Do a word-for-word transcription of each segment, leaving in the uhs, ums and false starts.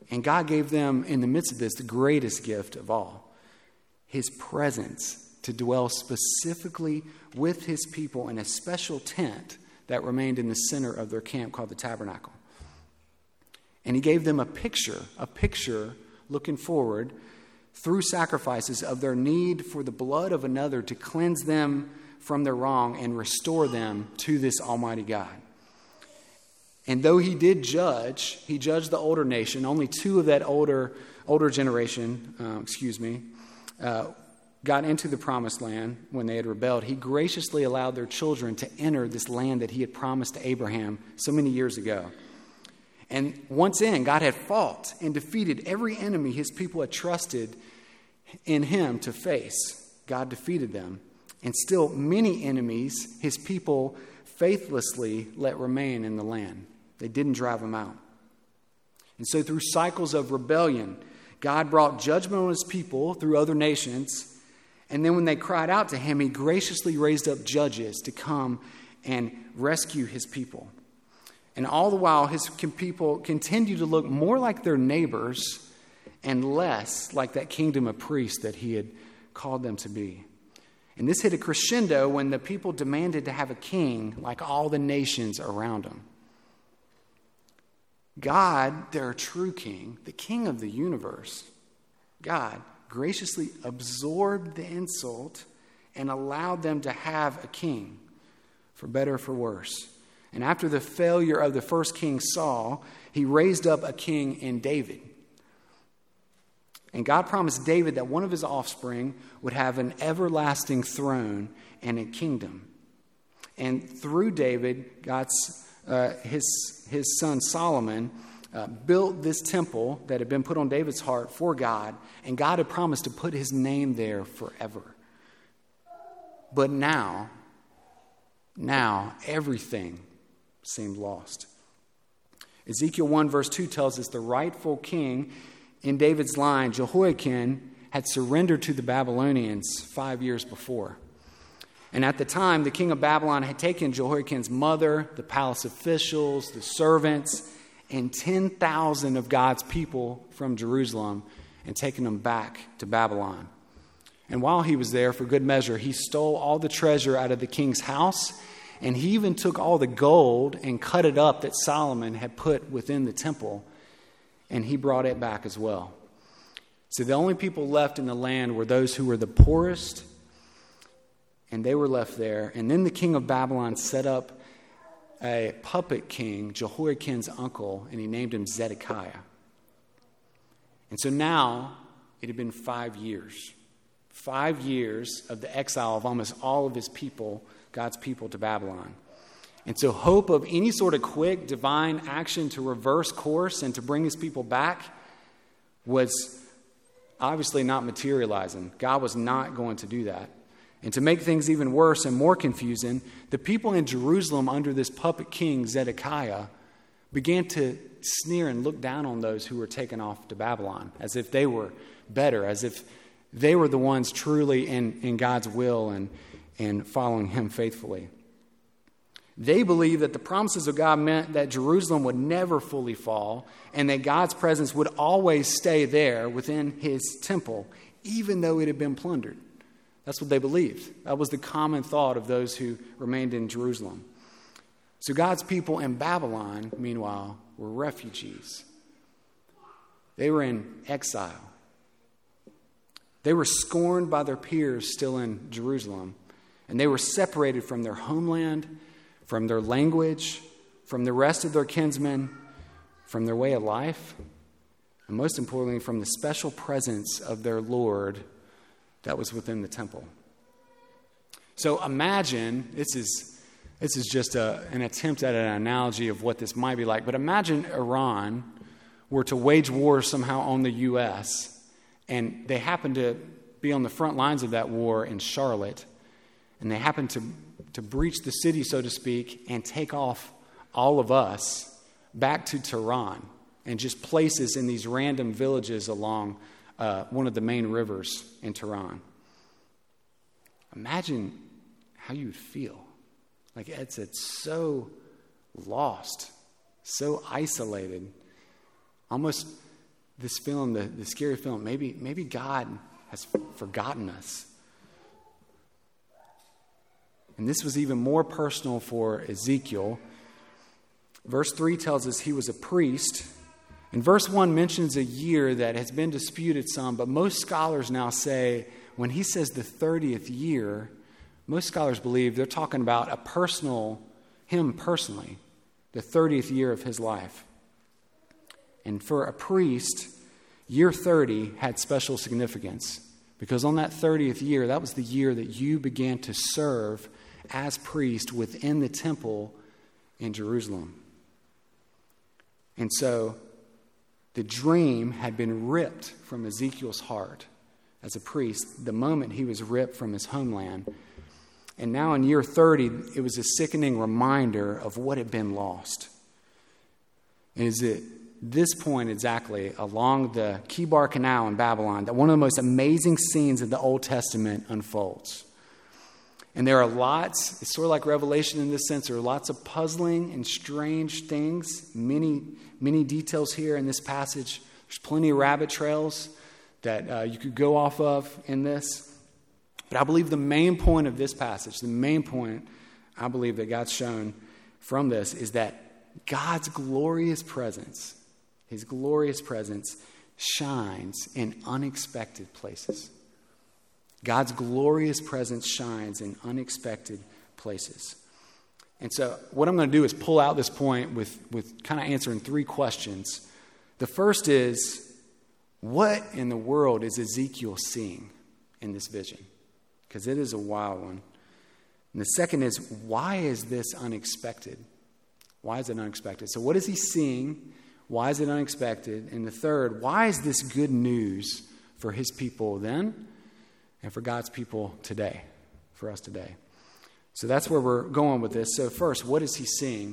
And God gave them, in the midst of this, the greatest gift of all, his presence to dwell specifically with his people in a special tent that remained in the center of their camp called the tabernacle. And he gave them a picture, a picture looking forward through sacrifices of their need for the blood of another to cleanse them from their wrong and restore them to this Almighty God. And though he did judge, he judged the older nation, only two of that older older generation, uh, excuse me, uh, got into the promised land when they had rebelled. He graciously allowed their children to enter this land that he had promised to Abraham so many years ago. And once in, God had fought and defeated every enemy his people had trusted in him to face. God defeated them. And still many enemies his people faithlessly let remain in the land. They didn't drive them out. And so through cycles of rebellion, God brought judgment on his people through other nations. And then when they cried out to him, he graciously raised up judges to come and rescue his people. And all the while, his people continued to look more like their neighbors and less like that kingdom of priests that he had called them to be. And this hit a crescendo when the people demanded to have a king like all the nations around them. God, their true king, the king of the universe, God graciously absorbed the insult and allowed them to have a king, for better or for worse. And after the failure of the first king Saul, he raised up a king in David. And God promised David that one of his offspring would have an everlasting throne and a kingdom. And through David, God's uh, his his son Solomon uh, built this temple that had been put on David's heart for God, and God had promised to put his name there forever. But now, now everything seemed lost. Ezekiel one verse two tells us the rightful king in David's line, Jehoiakim, had surrendered to the Babylonians five years before. And at the time, the king of Babylon had taken Jehoiakim's mother, the palace officials, the servants, and ten thousand of God's people from Jerusalem and taken them back to Babylon. And while he was there, for good measure, he stole all the treasure out of the king's house, and he even took all the gold and cut it up that Solomon had put within the temple, and he brought it back as well. So the only people left in the land were those who were the poorest, and they were left there. And then the king of Babylon set up a puppet king, Jehoiakim's uncle, and he named him Zedekiah. And so now it had been five years. Five years of the exile of almost all of his people, God's people, to Babylon. And so hope of any sort of quick divine action to reverse course and to bring his people back was obviously not materializing. God was not going to do that. And to make things even worse and more confusing, the people in Jerusalem under this puppet king, Zedekiah, began to sneer and look down on those who were taken off to Babylon, as if they were better, as if they were the ones truly in, in God's will and, and following him faithfully. They believed that the promises of God meant that Jerusalem would never fully fall and that God's presence would always stay there within his temple, even though it had been plundered. That's what they believed. That was the common thought of those who remained in Jerusalem. So God's people in Babylon, meanwhile, were refugees. They were in exile. They were scorned by their peers still in Jerusalem, and they were separated from their homeland, from their language, from the rest of their kinsmen, from their way of life, and most importantly, from the special presence of their Lord that was within the temple. So imagine, this is this is just a, an attempt at an analogy of what this might be like, but imagine Iran were to wage war somehow on the U S, and they happen to be on the front lines of that war in Charlotte, and they happen to, to breach the city, so to speak, and take off all of us back to Tehran and just places in these random villages along Uh, one of the main rivers in Tehran. Imagine how you would feel. Like it's, it's so lost, so isolated, almost this film, the, the scary film, maybe, maybe God has forgotten us. And this was even more personal for Ezekiel. Verse three tells us he was a priest. And verse one mentions a year that has been disputed some, but most scholars now say when he says the thirtieth year, most scholars believe they're talking about a personal, him personally, the thirtieth year of his life. And for a priest, year thirty had special significance because on that thirtieth year, that was the year that you began to serve as priest within the temple in Jerusalem. And so the dream had been ripped from Ezekiel's heart as a priest the moment he was ripped from his homeland. And now in year thirty, it was a sickening reminder of what had been lost. And is it this point exactly along the Kibar Canal in Babylon that one of the most amazing scenes of the Old Testament unfolds. And there are lots, it's sort of like Revelation in this sense, there are lots of puzzling and strange things, many, many details here in this passage. There's plenty of rabbit trails that uh, you could go off of in this. But I believe the main point of this passage, the main point I believe that God's shown from this is that God's glorious presence, his glorious presence shines in unexpected places. God's glorious presence shines in unexpected places. And so what I'm going to do is pull out this point with, with kind of answering three questions. The first is, what in the world is Ezekiel seeing in this vision? Because it is a wild one. And the second is, why is this unexpected? Why is it unexpected? So what is he seeing? Why is it unexpected? And the third, why is this good news for his people then and for God's people today, for us today? So that's where we're going with this. So first, what is he seeing?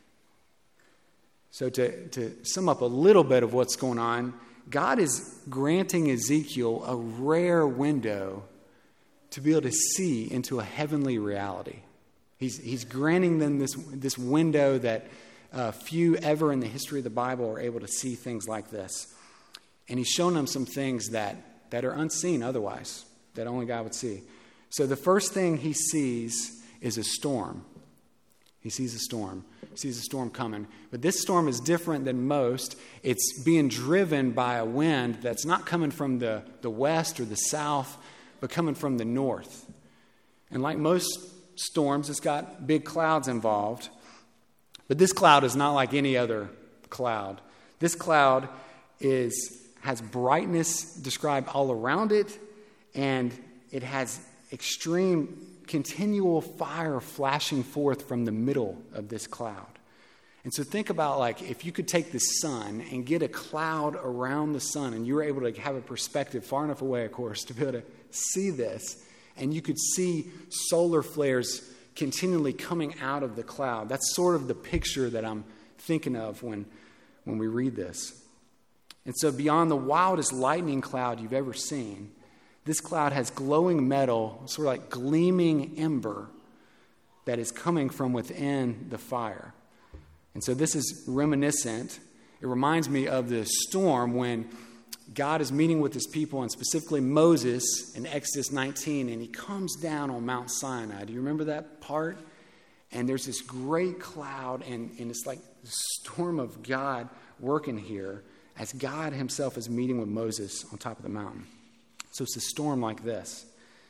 So to, to sum up a little bit of what's going on, God is granting Ezekiel a rare window to be able to see into a heavenly reality. He's, he's granting them this, this window that uh, few ever in the history of the Bible are able to see things like this. And he's shown them some things that, that are unseen otherwise, that only God would see. So the first thing he sees is a storm. He sees a storm. He sees a storm coming. But this storm is different than most. It's being driven by a wind that's not coming from the, the west or the south, but coming from the north. And like most storms, it's got big clouds involved. But this cloud is not like any other cloud. This cloud is has brightness described all around it, and it has extreme continual fire flashing forth from the middle of this cloud. And so think about, like, if you could take the sun and get a cloud around the sun, and you were able to have a perspective far enough away, of course, to be able to see this, and you could see solar flares continually coming out of the cloud. That's sort of the picture that I'm thinking of when, when we read this. And so beyond the wildest lightning cloud you've ever seen, this cloud has glowing metal, sort of like gleaming ember that is coming from within the fire. And so this is reminiscent. It reminds me of the storm when God is meeting with his people, and specifically Moses in Exodus nineteen, and he comes down on Mount Sinai. Do you remember that part? And there's this great cloud, and, and it's like the storm of God working here as God himself is meeting with Moses on top of the mountain. So it's a storm like this.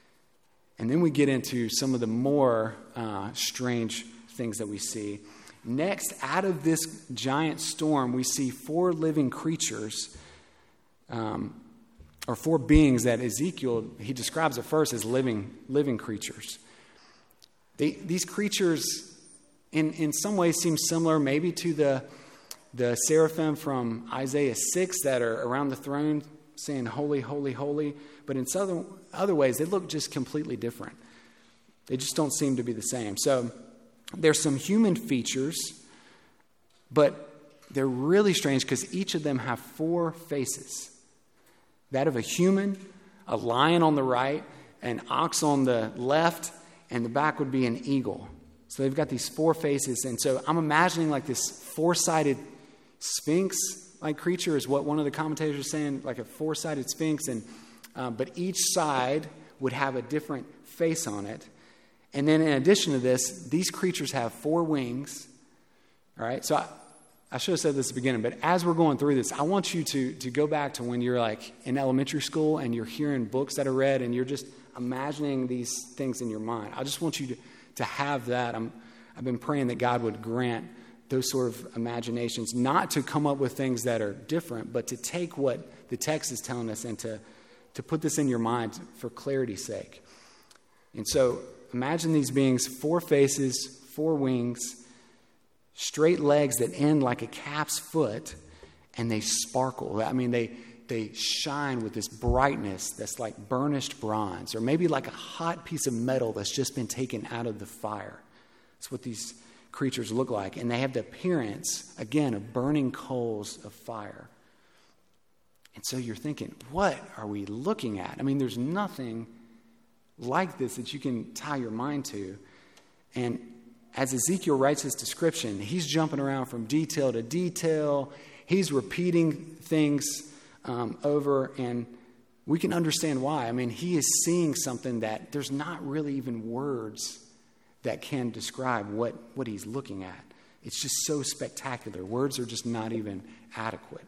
And then we get into some of the more uh, strange things that we see. Next, out of this giant storm, we see four living creatures, um, or four beings that Ezekiel, he describes at first as living, living creatures. They, these creatures, in, in some ways, seem similar maybe to the, the seraphim from Isaiah six that are around the throne saying, "Holy, holy, holy." But in some other ways, they look just completely different. They just don't seem to be the same. So there's some human features, but they're really strange because each of them have four faces. That of a human, a lion on the right, an ox on the left, and the back would be an eagle. So they've got these four faces. And so I'm imagining like this four-sided sphinx sphinx-like creature is what one of the commentators is saying, like a four-sided sphinx, and um, but each side would have a different face on it. And then in addition to this, these creatures have four wings. All right, so I, I should have said this at the beginning, but as we're going through this, I want you to, to go back to when you're like in elementary school and you're hearing books that are read and you're just imagining these things in your mind. I just want you to, to have that. I'm, I've been praying that God would grant those sort of imaginations, not to come up with things that are different, but to take what the text is telling us and to, to put this in your mind for clarity's sake. And so imagine these beings, four faces, four wings, straight legs that end like a calf's foot, and they sparkle. I mean, they they shine with this brightness that's like burnished bronze, or maybe like a hot piece of metal that's just been taken out of the fire. That's what these creatures look like. And they have the appearance, again, of burning coals of fire. And so you're thinking, what are we looking at? I mean, there's nothing like this that you can tie your mind to. And as Ezekiel writes his description, he's jumping around from detail to detail. He's repeating things um, over, and we can understand why. I mean, he is seeing something that there's not really even words that can describe what, what he's looking at. It's just so spectacular. Words are just not even adequate.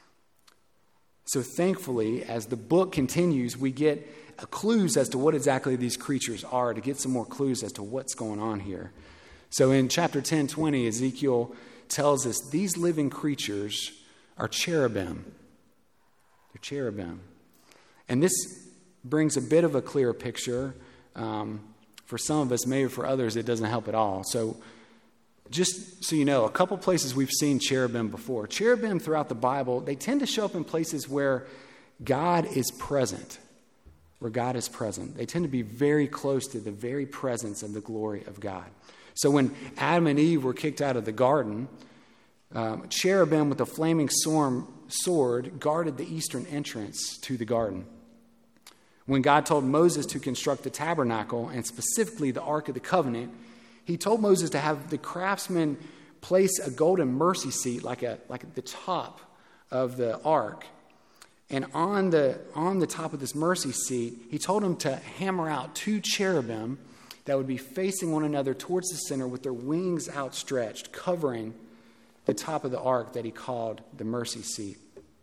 So thankfully, as the book continues, we get clues as to what exactly these creatures are, to get some more clues as to what's going on here. So in chapter ten twenty, Ezekiel tells us these living creatures are cherubim. They're cherubim. And this brings a bit of a clearer picture. Um, for some of us, maybe for others, it doesn't help at all. So just so you know, a couple places we've seen cherubim before. Cherubim throughout the Bible, they tend to show up in places where God is present. Where God is present. They tend to be very close to the very presence and the glory of God. So when Adam and Eve were kicked out of the garden, um, cherubim with a flaming sword guarded the eastern entrance to the garden. When God told Moses to construct the tabernacle, and specifically the Ark of the Covenant, he told Moses to have the craftsmen place a golden mercy seat like a like at the top of the ark. And on the on the top of this mercy seat, he told him to hammer out two cherubim that would be facing one another towards the center with their wings outstretched, covering the top of the ark that he called the mercy seat.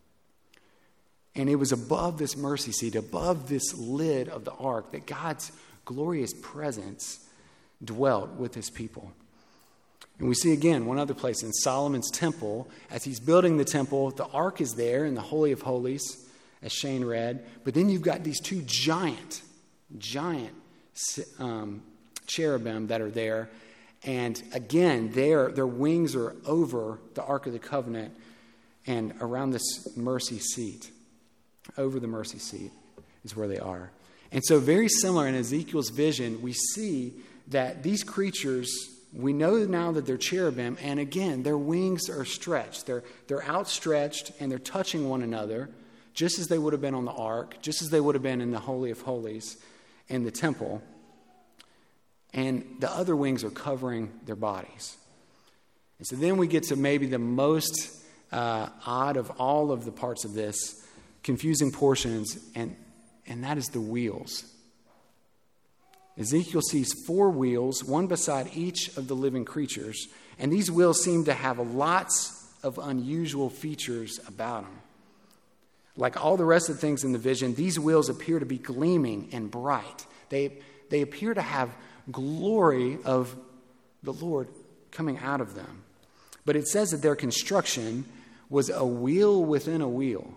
And it was above this mercy seat, above this lid of the ark, that God's glorious presence dwelt with his people. And we see again one other place in Solomon's temple. As he's building the temple, the ark is there in the Holy of Holies, as Shane read. But then you've got these two giant, giant um, cherubim that are there. And again, their, their wings are over the Ark of the Covenant and around this mercy seat. Over the mercy seat is where they are. And so very similar in Ezekiel's vision, we see that these creatures, we know now that they're cherubim, and again, their wings are stretched. They're, they're outstretched, and they're touching one another, just as they would have been on the ark, just as they would have been in the Holy of Holies in the temple. And the other wings are covering their bodies. And so then we get to maybe the most uh, odd of all of the parts of this, confusing portions, and, and that is the wheels. Ezekiel sees four wheels, one beside each of the living creatures, and these wheels seem to have lots of unusual features about them. Like all the rest of the things in the vision, these wheels appear to be gleaming and bright. They, they appear to have glory of the Lord coming out of them. But it says that their construction was a wheel within a wheel.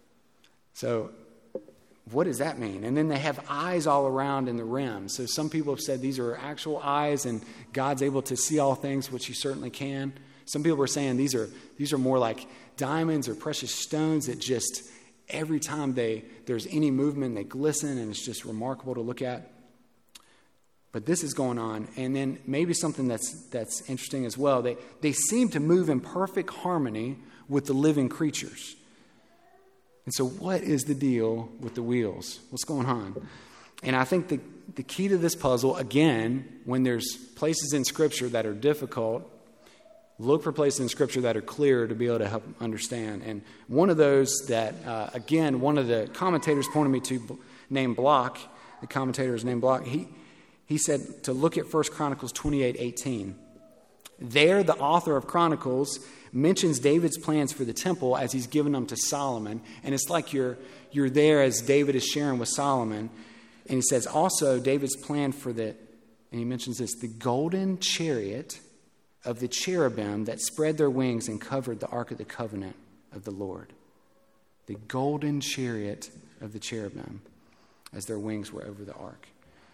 So what does that mean? And then they have eyes all around in the rim. So some people have said these are actual eyes and God's able to see all things, which he certainly can. Some people are saying these are these are more like diamonds or precious stones that just every time they there's any movement, they glisten, and it's just remarkable to look at. But this is going on. And then maybe something that's that's interesting as well. They they seem to move in perfect harmony with the living creatures. And so what is the deal with the wheels? What's going on? And I think the, the key to this puzzle, again, when there's places in Scripture that are difficult, look for places in Scripture that are clear to be able to help understand. And one of those that, uh, again, one of the commentators pointed me to, named Block, the commentator is named Block, he, he said to look at First Chronicles twenty-eight eighteen. There, the author of Chronicles mentions David's plans for the temple as he's given them to Solomon. And it's like you're, you're there as David is sharing with Solomon. And he says also David's plan for the, and he mentions this, the golden chariot of the cherubim that spread their wings and covered the Ark of the Covenant of the Lord. The golden chariot of the cherubim as their wings were over the ark.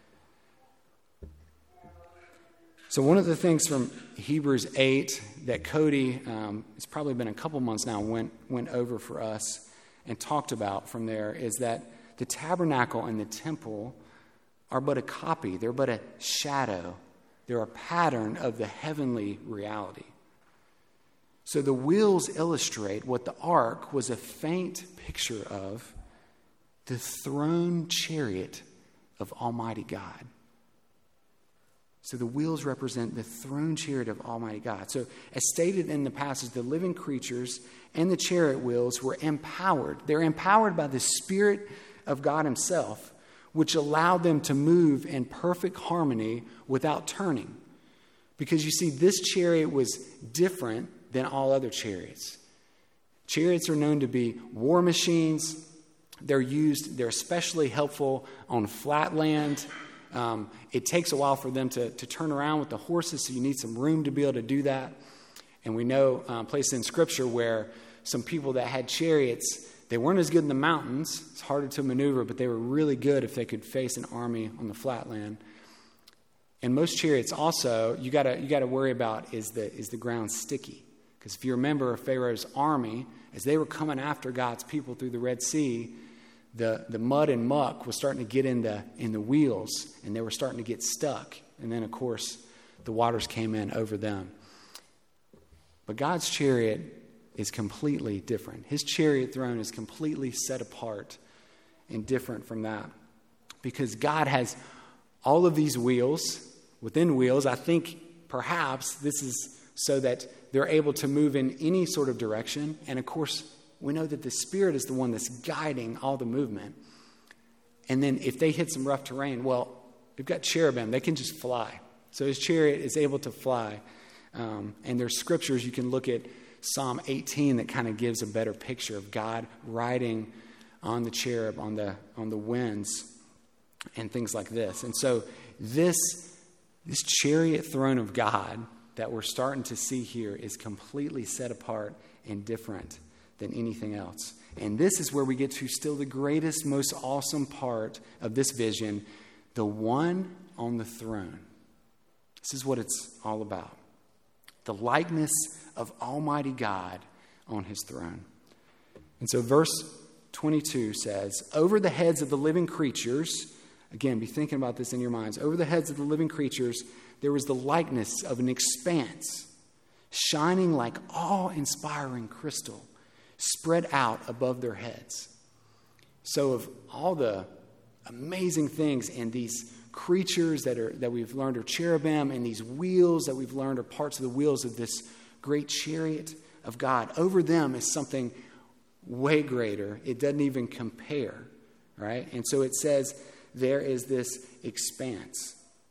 So one of the things from Hebrews eight that Cody, um, it's probably been a couple months now, went, went over for us and talked about from there is that the tabernacle and the temple are but a copy. They're but a shadow. They're a pattern of the heavenly reality. So the wheels illustrate what the ark was a faint picture of, the throne chariot of Almighty God. So the wheels represent the throne chariot of Almighty God. So as stated in the passage, the living creatures and the chariot wheels were empowered. They're empowered by the Spirit of God himself, which allowed them to move in perfect harmony without turning. Because you see, this chariot was different than all other chariots. Chariots are known to be war machines. They're used, they're especially helpful on flat land. Um, it takes a while for them to, to turn around with the horses, so you need some room to be able to do that. And we know um, places in Scripture where some people that had chariots, they weren't as good in the mountains. It's harder to maneuver, but they were really good if they could face an army on the flat land. And most chariots also, you gotta you gotta worry about is the is the ground sticky? Because if you remember Pharaoh's army, as they were coming after God's people through the Red Sea, the, the mud and muck was starting to get in the in the wheels, and they were starting to get stuck. And then, of course, the waters came in over them. But God's chariot is completely different. His chariot throne is completely set apart and different from that. Because God has all of these wheels, within wheels. I think perhaps this is so that they're able to move in any sort of direction. And of course, we know that the Spirit is the one that's guiding all the movement. And then if they hit some rough terrain, well, we've got cherubim. They can just fly. So his chariot is able to fly. Um, and there's scriptures you can look at, Psalm eighteen, that kind of gives a better picture of God riding on the cherub, on the on the winds, and things like this. And so this this chariot throne of God that we're starting to see here is completely set apart and different than anything else. And this is where we get to still the greatest, most awesome part of this vision, the one on the throne. This is what it's all about. The likeness of Almighty God on his throne. And so verse twenty-two says, over the heads of the living creatures, again, be thinking about this in your minds, over the heads of the living creatures, there was the likeness of an expanse, shining like awe-inspiring crystal, spread out above their heads. So of all the amazing things and these creatures that are that we've learned are cherubim, and these wheels that we've learned are parts of the wheels of this great chariot of God, over them is something way greater. It doesn't even compare, right? And so it says there is this expanse.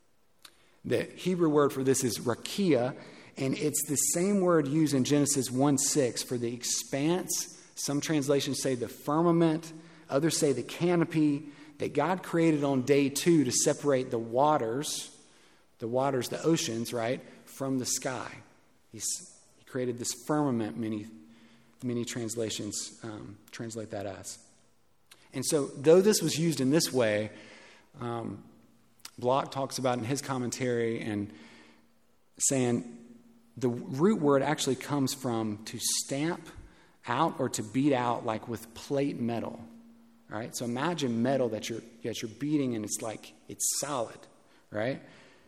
The Hebrew word for this is rakia, and it's the same word used in Genesis one six for the expanse. Some translations say the firmament, others say the canopy that God created on day two to separate the waters, the waters, the oceans, right, from the sky. He's, he created this firmament, many, many translations um, translate that as. And so, though this was used in this way, um, Block talks about in his commentary and saying the root word actually comes from to stamp out or to beat out, like with plate metal. Right? So imagine metal that you're that you're beating and it's like it's solid, right?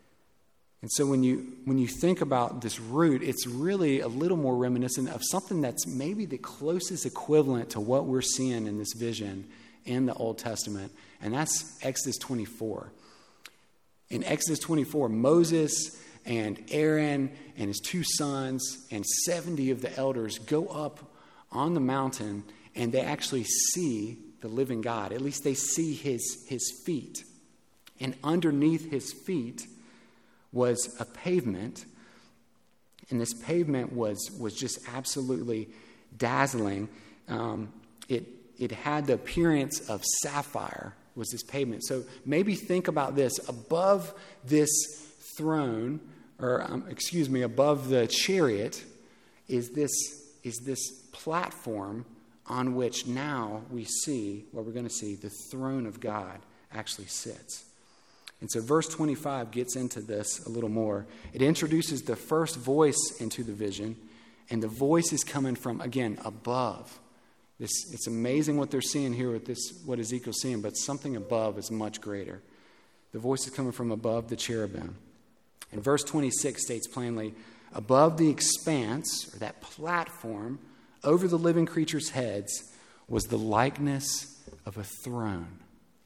And so when you when you think about this root, it's really a little more reminiscent of something that's maybe the closest equivalent to what we're seeing in this vision in the Old Testament, and that's Exodus twenty-four. In Exodus twenty-four, Moses And Aaron and his two sons and seventy of the elders go up on the mountain, and they actually see the living God. At least they see his, his feet. And underneath his feet was a pavement. And this pavement was, was just absolutely dazzling. Um, it, it had the appearance of sapphire, was this pavement. So maybe think about this. Above this throne, or um, excuse me, above the chariot, is this, is this platform on which now we see, what we're going to see, the throne of God actually sits. And so verse twenty-five gets into this a little more. It introduces the first voice into the vision, and the voice is coming from, again, above. This, it's amazing what they're seeing here with this, what Ezekiel's seeing, but something above is much greater. The voice is coming from above the cherubim. And verse twenty-six states plainly, above the expanse, or that platform, over the living creatures' heads, was the likeness of a throne.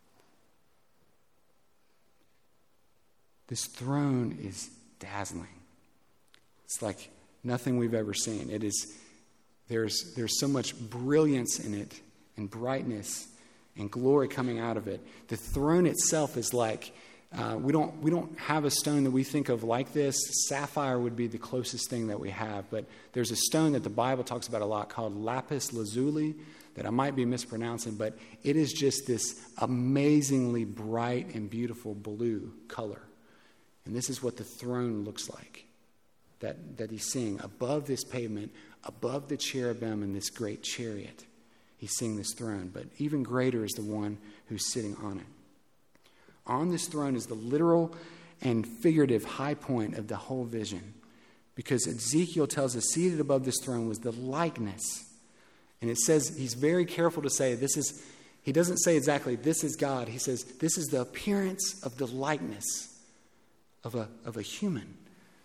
This throne is dazzling. It's like nothing we've ever seen. It is, there's, there's so much brilliance in it, and brightness, and glory coming out of it. The throne itself is like, uh, we don't we don't have a stone that we think of like this. Sapphire would be the closest thing that we have, but there's a stone that the Bible talks about a lot called lapis lazuli that I might be mispronouncing, but it is just this amazingly bright and beautiful blue color. And this is what the throne looks like that, that he's seeing above this pavement, above the cherubim and this great chariot. He's seeing this throne, but even greater is the one who's sitting on it. On this throne is the literal and figurative high point of the whole vision, because Ezekiel tells us seated above this throne was the likeness. And it says, he's very careful to say this is, he doesn't say exactly this is God. He says this is the appearance of the likeness of a, of a human.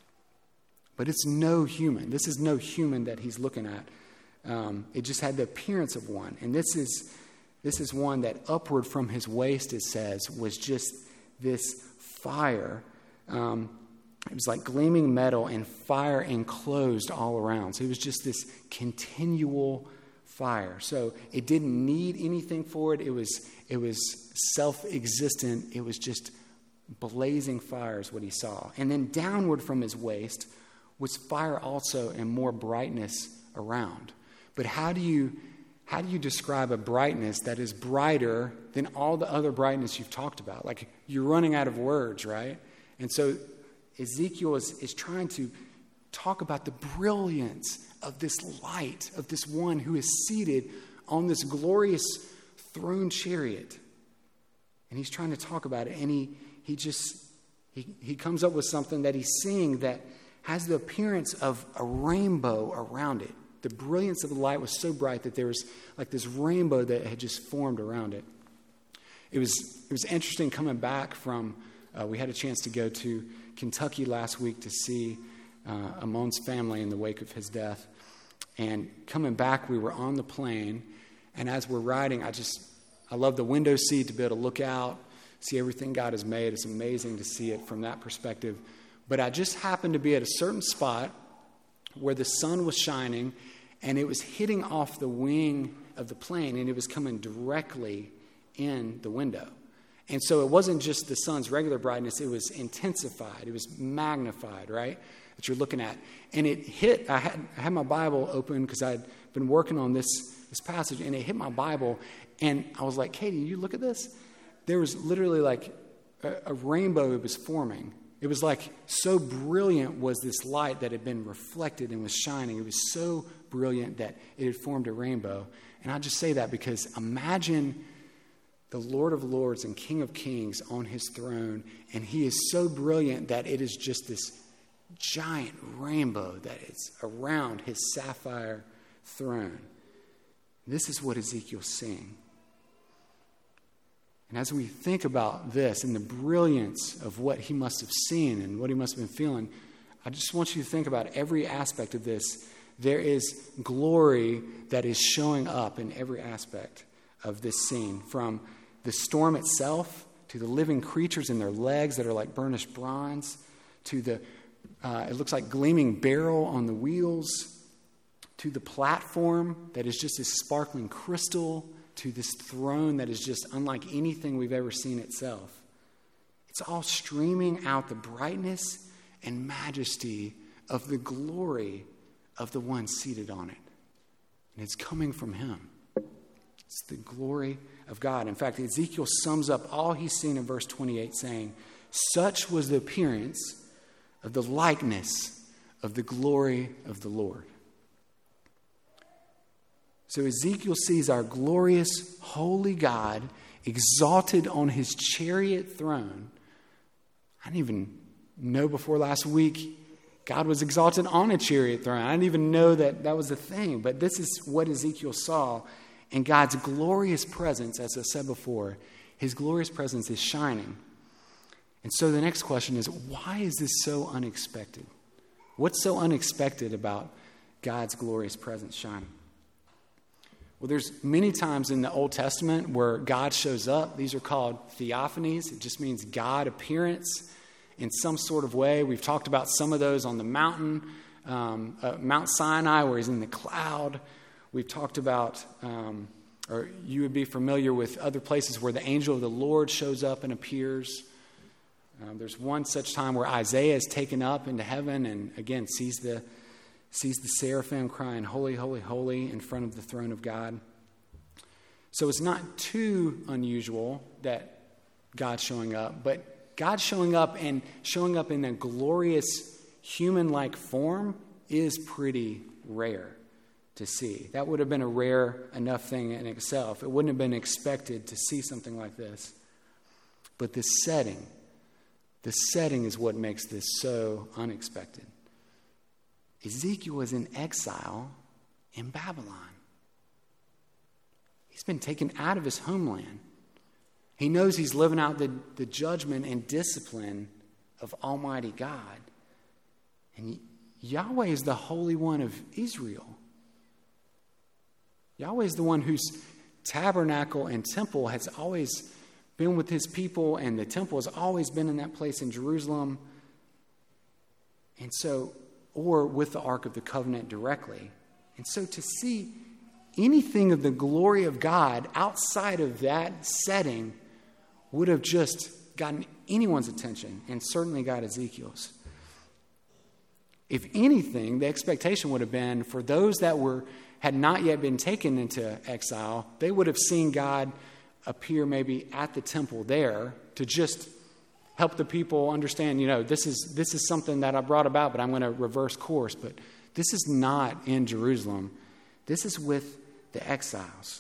But it's no human. This is no human that he's looking at. Um, it just had the appearance of one. And this is this is one that upward from his waist, it says, was just this fire. Um, it was like gleaming metal and fire enclosed all around. So it was just this continual fire. So it didn't need anything for it. It was, it was self-existent. It was just blazing fire is what he saw. And then downward from his waist was fire also and more brightness around. But how do you how do you describe a brightness that is brighter than all the other brightness you've talked about? Like, you're running out of words, right? And so Ezekiel is, is trying to talk about the brilliance of this light, of this one who is seated on this glorious throne chariot. And he's trying to talk about it, and he he just he, he comes up with something that he's seeing that has the appearance of a rainbow around it. The brilliance of the light was so bright that there was like this rainbow that had just formed around it. It was it was interesting coming back from, uh, we had a chance to go to Kentucky last week to see uh, Amon's family in the wake of his death. And coming back, we were on the plane, and as we're riding, I just, I love the window seat to be able to look out, see everything God has made. It's amazing to see it from that perspective. But I just happened to be at a certain spot where the sun was shining, and it was hitting off the wing of the plane, and it was coming directly in the window. And so it wasn't just the sun's regular brightness, it was intensified, it was magnified, right, that you're looking at. And it hit, I had, I had my Bible open because I'd been working on this, this passage, and it hit my Bible, and I was like, Katie, you look at this? There was literally like a, a rainbow that was forming. It was like so brilliant was this light that had been reflected and was shining. It was so brilliant that it had formed a rainbow. And I just say that because imagine the Lord of Lords and King of Kings on his throne, and he is so brilliant that it is just this giant rainbow that is around his sapphire throne. This is what Ezekiel's seeing. And as we think about this and the brilliance of what he must have seen and what he must have been feeling, I just want you to think about every aspect of this. There is glory that is showing up in every aspect of this scene, from the storm itself to the living creatures and their legs that are like burnished bronze, to the uh, it looks like gleaming beryl on the wheels, to the platform that is just this sparkling crystal, to this throne that is just unlike anything we've ever seen itself. It's all streaming out the brightness and majesty of the glory of the one seated on it. And it's coming from him. It's the glory of God. In fact, Ezekiel sums up all he's seen in verse twenty-eight saying, "Such was the appearance of the likeness of the glory of the Lord." So Ezekiel sees our glorious, holy God exalted on his chariot throne. I didn't even know before last week God was exalted on a chariot throne. I didn't even know that that was a thing. But this is what Ezekiel saw. And God's glorious presence, as I said before, his glorious presence is shining. And so the next question is, why is this so unexpected? What's so unexpected about God's glorious presence shining? Well, there's many times in the Old Testament where God shows up. These are called theophanies. It just means God appearance in some sort of way. We've talked about some of those on the mountain, um, uh, Mount Sinai, where he's in the cloud. We've talked about, um, or you would be familiar with other places where the angel of the Lord shows up and appears. Um, there's one such time where Isaiah is taken up into heaven and again sees the sees the seraphim crying, "Holy, holy, holy," in front of the throne of God. So it's not too unusual that God's showing up, but God showing up and showing up in a glorious human-like form is pretty rare to see. That would have been a rare enough thing in itself. It wouldn't have been expected to see something like this. But the setting, the setting is what makes this so unexpected. Ezekiel was in exile in Babylon. He's been taken out of his homeland. He knows he's living out the, the judgment and discipline of Almighty God. And Yahweh is the Holy One of Israel. Yahweh is the one whose tabernacle and temple has always been with his people, and the temple has always been in that place in Jerusalem. And so, or with the Ark of the Covenant directly. And so to see anything of the glory of God outside of that setting would have just gotten anyone's attention, and certainly got Ezekiel's. If anything, the expectation would have been for those that were had not yet been taken into exile, they would have seen God appear maybe at the temple there to just help the people understand, you know, this is this is something that I brought about, but I'm going to reverse course. But this is not in Jerusalem. This is with the exiles.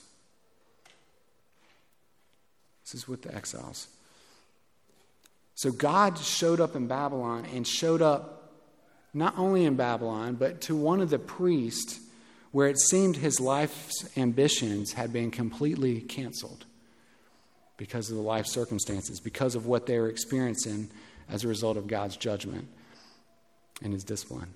This is with the exiles. So God showed up in Babylon and showed up not only in Babylon, but to one of the priests where it seemed his life's ambitions had been completely canceled because of the life circumstances, because of what they were experiencing as a result of God's judgment and his discipline.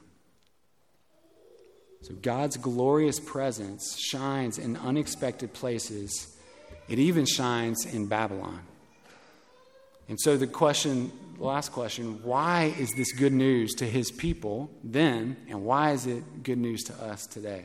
So God's glorious presence shines in unexpected places. It even shines in Babylon. And so the question, the last question, why is this good news to his people then, and why is it good news to us today?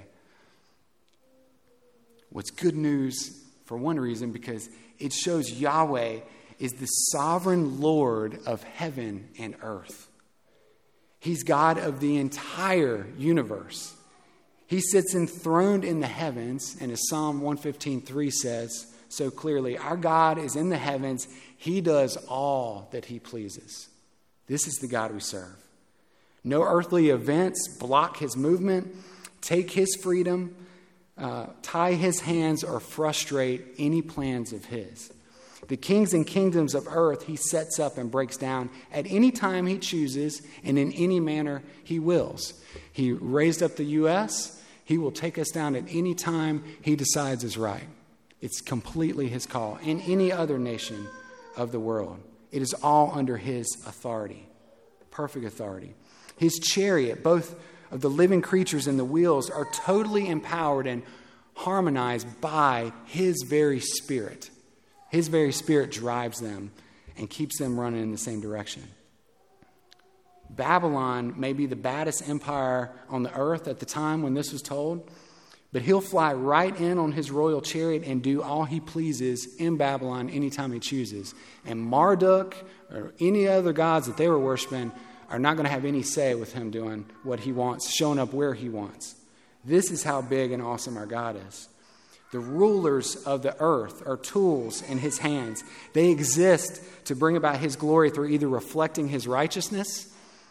What's good news for one reason, because it shows Yahweh is the sovereign Lord of heaven and earth. He's God of the entire universe. He sits enthroned in the heavens, and as Psalm one fifteen three says so clearly, our God is in the heavens. He does all that he pleases. This is the God we serve. No earthly events block his movement, take his freedom, uh, tie his hands, or frustrate any plans of his. The kings and kingdoms of earth he sets up and breaks down at any time he chooses and in any manner he wills. He raised up the U S He will take us down at any time he decides is right. It's completely his call. In any other nation of the world, it is all under his authority, perfect authority. His chariot, both of the living creatures and the wheels, are totally empowered and harmonized by his very spirit. His very spirit drives them and keeps them running in the same direction. Babylon may be the baddest empire on the earth at the time when this was told, but he'll fly right in on his royal chariot and do all he pleases in Babylon anytime he chooses. And Marduk or any other gods that they were worshiping are not going to have any say with him doing what he wants, showing up where he wants. This is how big and awesome our God is. The rulers of the earth are tools in his hands. They exist to bring about his glory through either reflecting his righteousness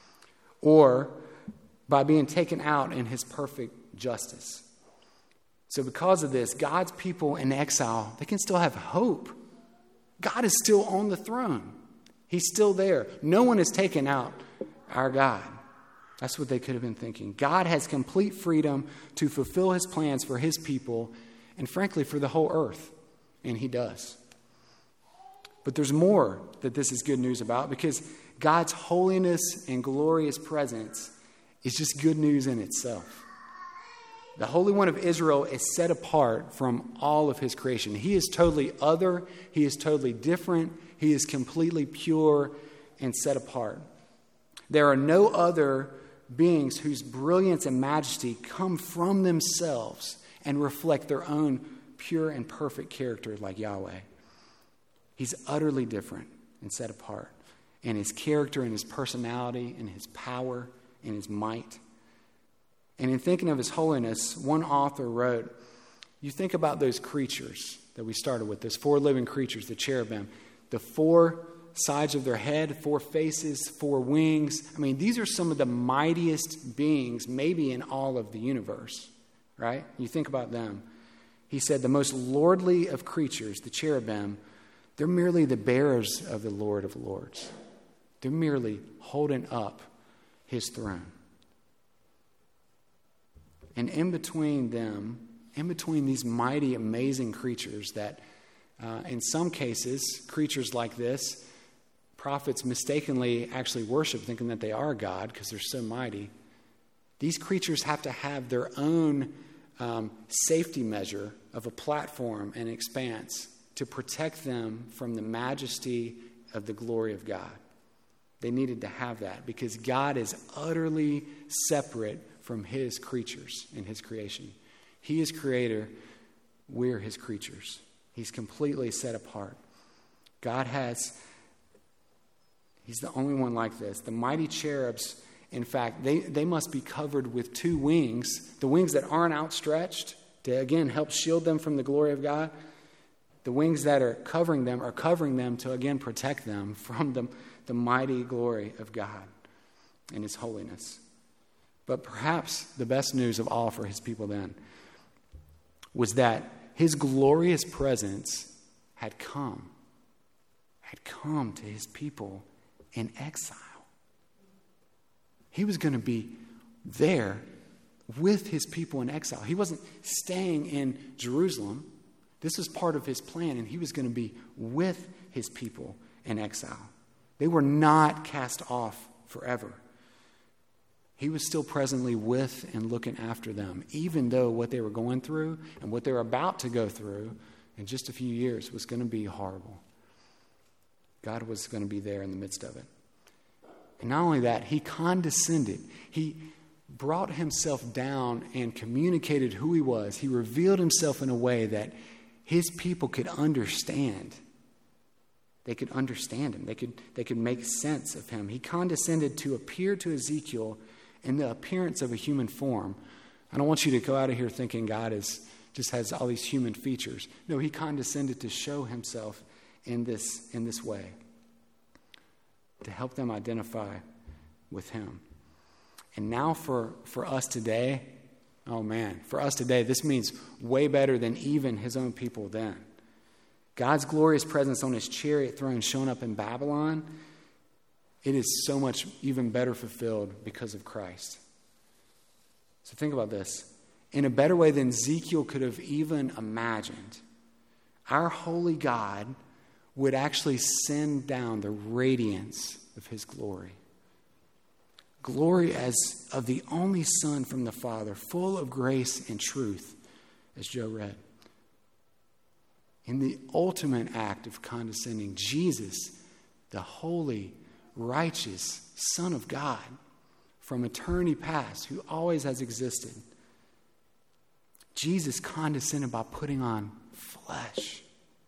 or by being taken out in his perfect justice. So because of this, God's people in exile, they can still have hope. God is still on the throne. He's still there. No one has taken out our God. That's what they could have been thinking. God has complete freedom to fulfill his plans for his people and frankly for the whole earth. And he does. But there's more that this is good news about, because God's holiness and glorious presence is just good news in itself. The Holy One of Israel is set apart from all of his creation. He is totally other. He is totally different. He is completely pure and set apart. There are no other beings whose brilliance and majesty come from themselves and reflect their own pure and perfect character like Yahweh. He's utterly different and set apart in his character and his personality and his power and his might. And in thinking of his holiness, one author wrote, you think about those creatures that we started with, those four living creatures, the cherubim, the four sides of their head, four faces, four wings. I mean, these are some of the mightiest beings maybe in all of the universe, right? You think about them. He said the most lordly of creatures, the cherubim, they're merely the bearers of the Lord of Lords. They're merely holding up his throne. And in between them, in between these mighty, amazing creatures that, uh, in some cases, creatures like this, prophets mistakenly actually worship, thinking that they are God because they're so mighty. These creatures have to have their own um, safety measure of a platform and expanse to protect them from the majesty of the glory of God. They needed to have that because God is utterly separate from his creatures in his creation. He is creator. We're his creatures. He's completely set apart. God has, he's the only one like this. The mighty cherubs, in fact, they, they must be covered with two wings, the wings that aren't outstretched to, again, help shield them from the glory of God. The wings that are covering them are covering them to, again, protect them from the, the mighty glory of God and his holiness. But perhaps the best news of all for his people then was that his glorious presence had come, had come to his people in exile. He was going to be there with his people in exile. He wasn't staying in Jerusalem. This was part of his plan, and he was going to be with his people in exile. They were not cast off forever. He was still presently with and looking after them, even though what they were going through and what they were about to go through in just a few years was going to be horrible. God was going to be there in the midst of it. And not only that, he condescended. He brought himself down and communicated who he was. He revealed himself in a way that his people could understand. They could understand him. They could, they could make sense of him. He condescended to appear to Ezekiel in the appearance of a human form. I don't want you to go out of here thinking God is just has all these human features. No, he condescended to show himself in this, in this way, to help them identify with him. And now for, for us today, oh man, for us today, this means way better than even his own people then. God's glorious presence on his chariot throne showing up in Babylon, it is so much even better fulfilled because of Christ. So think about this. In a better way than Ezekiel could have even imagined, our holy God would actually send down the radiance of his glory. Glory as of the only Son from the Father, full of grace and truth, as Joe read. In the ultimate act of condescending, Jesus, the holy, righteous Son of God from eternity past who always has existed. Jesus condescended by putting on flesh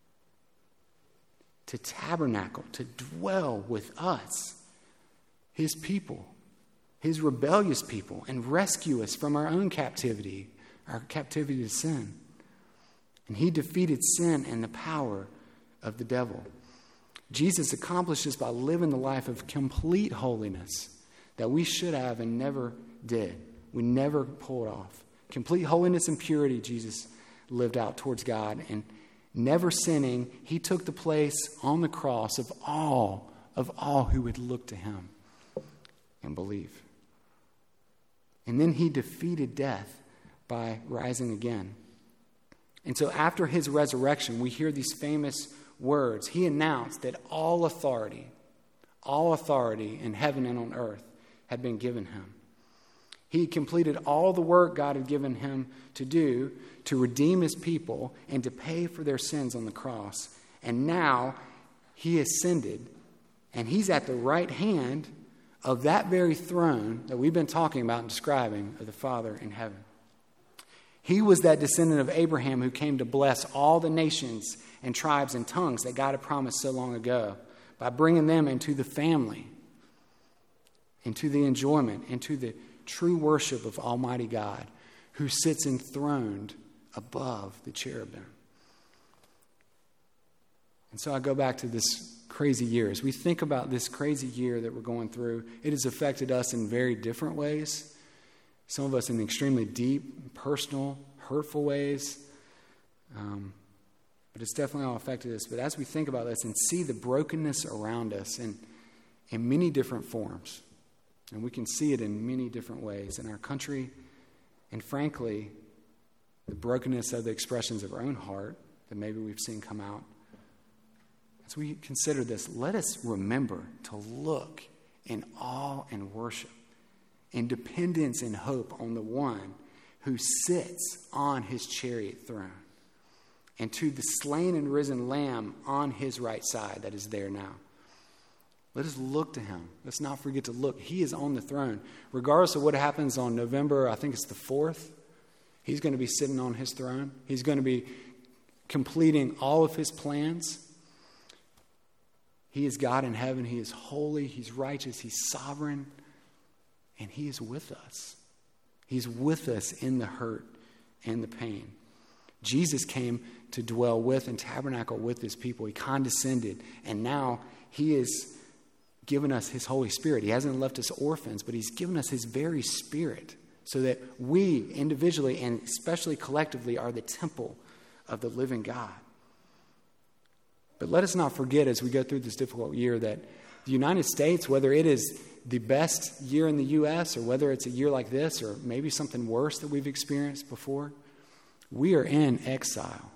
to tabernacle, to dwell with us, his people, his rebellious people, and rescue us from our own captivity, our captivity to sin. And he defeated sin and the power of the devil. Jesus accomplished this by living the life of complete holiness that we should have and never did. We never pulled off. Complete holiness and purity Jesus lived out towards God, and never sinning, he took the place on the cross of all, of all who would look to him and believe. And then he defeated death by rising again. And so after his resurrection, we hear these famous words. He announced that all authority, all authority in heaven and on earth had been given him. He completed all the work God had given him to do to redeem his people and to pay for their sins on the cross. And now he ascended, and he's at the right hand of that very throne that we've been talking about and describing of the Father in heaven. He was that descendant of Abraham who came to bless all the nations and tribes and tongues that God had promised so long ago by bringing them into the family, into the enjoyment, into the true worship of Almighty God, who sits enthroned above the cherubim. And so I go back to this crazy year. As we think about this crazy year that we're going through, it has affected us in very different ways. Some of us in extremely deep, personal, hurtful ways. Um, but it's definitely all affected us. But as we think about this and see the brokenness around us in, in many different forms, and we can see it in many different ways in our country, and frankly, the brokenness of the expressions of our own heart that maybe we've seen come out. As we consider this, let us remember to look in awe and worship, in dependence and hope on the one who sits on his chariot throne, and to the slain and risen Lamb on his right side that is there now. Let us look to him. Let's not forget to look. He is on the throne. Regardless of what happens on November, I think it's the fourth, he's going to be sitting on his throne. He's going to be completing all of his plans. He is God in heaven. He is holy. He's righteous. He's sovereign. And he is with us. He's with us in the hurt and the pain. Jesus came to dwell with and tabernacle with his people. He condescended. And now he is given us his Holy Spirit. He hasn't left us orphans, but he's given us his very Spirit so that we individually and especially collectively are the temple of the living God. But let us not forget as we go through this difficult year that the United States, whether it is the best year in the U S or whether it's a year like this or maybe something worse that we've experienced before, we are in exile.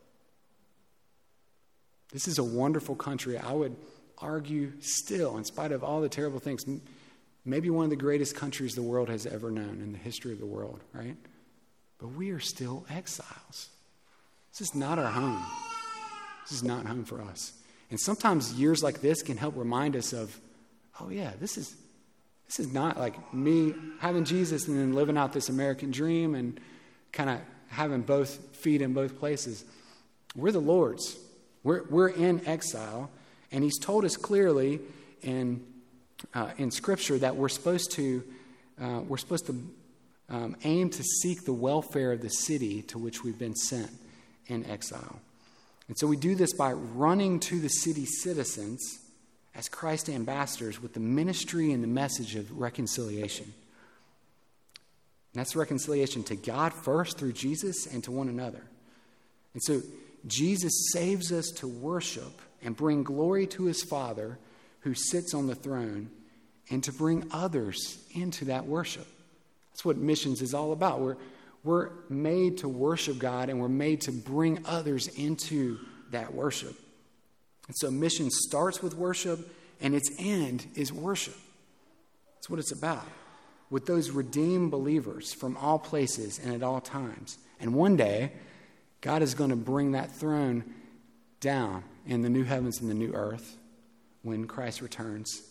This is a wonderful country. I would argue still, in spite of all the terrible things, maybe one of the greatest countries the world has ever known in the history of the world, right? But we are still exiles. This is not our home. This is not home for us. And sometimes years like this can help remind us of, oh yeah, this is this is not like me having Jesus and then living out this American dream and kind of having both feet in both places. We're the Lord's. We're we're in exile. And he's told us clearly in uh, in Scripture that we're supposed to uh, we're supposed to um, aim to seek the welfare of the city to which we've been sent in exile. And so we do this by running to the city citizens as Christ ambassadors with the ministry and the message of reconciliation. And that's reconciliation to God first through Jesus and to one another. And so Jesus saves us to worship and bring glory to his Father who sits on the throne, and to bring others into that worship. That's what missions is all about. We're, we're made to worship God, and we're made to bring others into that worship. And so mission starts with worship, and its end is worship. That's what it's about. With those redeemed believers from all places and at all times. And one day, God is going to bring that throne down in the new heavens and the new earth when Christ returns.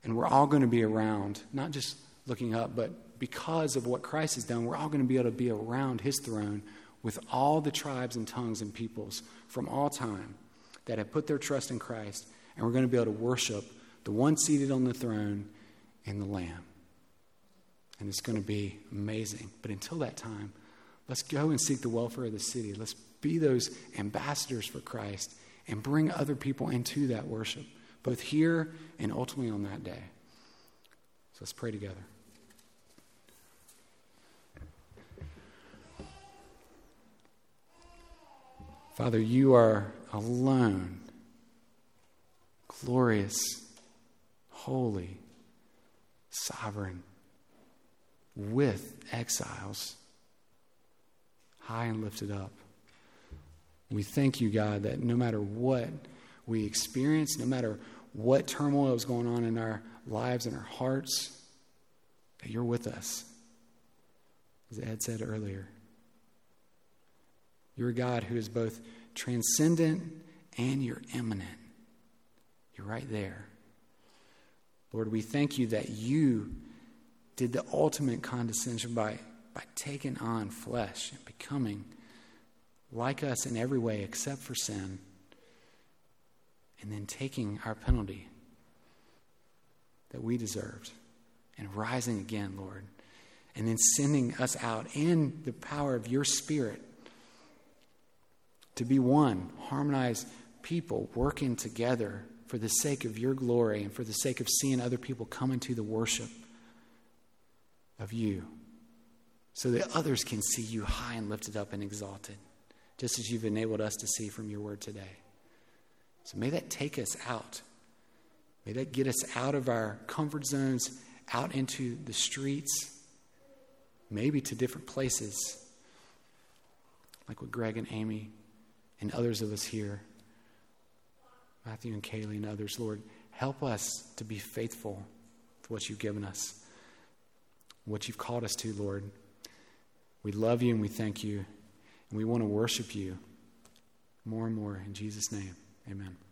And we're all going to be around, not just looking up, but because of what Christ has done, we're all going to be able to be around his throne with all the tribes and tongues and peoples from all time that have put their trust in Christ. And we're going to be able to worship the one seated on the throne and the Lamb. And it's going to be amazing. But until that time, let's go and seek the welfare of the city. Let's be those ambassadors for Christ and bring other people into that worship, both here and ultimately on that day. So let's pray together. Father, you are alone, glorious, holy, sovereign, with exiles, high and lifted up. We thank you, God, that no matter what we experience, no matter what turmoil is going on in our lives and our hearts, that you're with us. As Ed said earlier, you're a God who is both transcendent and you're immanent. You're right there. Lord, we thank you that you did the ultimate condescension by, by taking on flesh and becoming like us in every way except for sin, and then taking our penalty that we deserved and rising again, Lord, and then sending us out in the power of your Spirit to be one, harmonized people working together for the sake of your glory and for the sake of seeing other people come into the worship of you, so that others can see you high and lifted up and exalted, just as you've enabled us to see from your word today. So may that take us out. May that get us out of our comfort zones, out into the streets, maybe to different places, like what Greg and Amy and others of us here, Matthew and Kaylee and others, Lord, help us to be faithful to what you've given us, what you've called us to, Lord. We love you and we thank you, and we want to worship you more and more. In Jesus' name, amen.